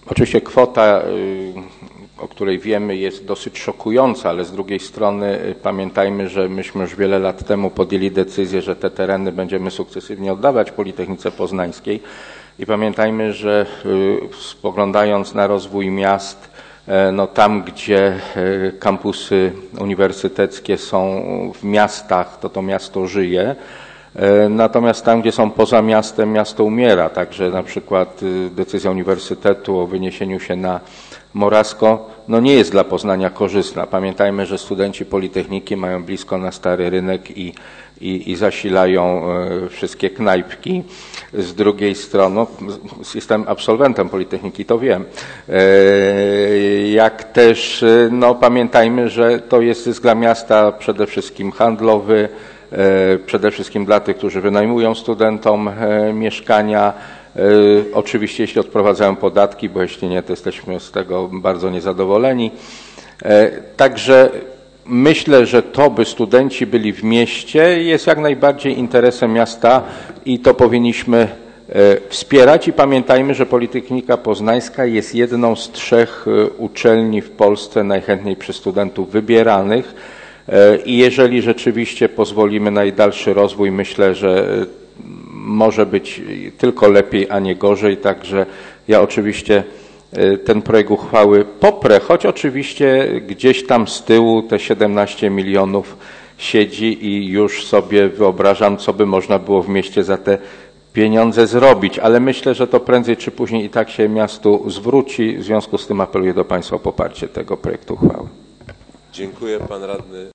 Oczywiście kwota, o której wiemy, jest dosyć szokująca, ale z drugiej strony pamiętajmy, że myśmy już wiele lat temu podjęli decyzję, że te tereny będziemy sukcesywnie oddawać Politechnice Poznańskiej i pamiętajmy, że spoglądając na rozwój miast, no tam, gdzie kampusy uniwersyteckie są w miastach, to miasto żyje. Natomiast tam, gdzie są poza miastem, miasto umiera. Także na przykład decyzja uniwersytetu o wyniesieniu się na Morawsko no nie jest dla Poznania korzystna. Pamiętajmy, że studenci Politechniki mają blisko na Stary Rynek i zasilają wszystkie knajpki. Z drugiej strony, no, jestem absolwentem Politechniki, to wiem. Jak też no, pamiętajmy, że to jest zysk dla miasta przede wszystkim handlowy, przede wszystkim dla tych, którzy wynajmują studentom mieszkania. Oczywiście jeśli odprowadzają podatki, bo jeśli nie, to jesteśmy z tego bardzo niezadowoleni. Także myślę, że to, by studenci byli w mieście, jest jak najbardziej interesem miasta i to powinniśmy wspierać. I pamiętajmy, że Politechnika Poznańska jest jedną z 3 uczelni w Polsce najchętniej przez studentów wybieranych. I jeżeli rzeczywiście pozwolimy na jej dalszy rozwój, myślę, że może być tylko lepiej, a nie gorzej. Także ja oczywiście ten projekt uchwały poprę, choć oczywiście gdzieś tam z tyłu te 17 milionów siedzi i już sobie wyobrażam, co by można było w mieście za te pieniądze zrobić, ale myślę, że to prędzej czy później i tak się miastu zwróci. W związku z tym apeluję do Państwa o poparcie tego projektu uchwały. Dziękuję, pan radny.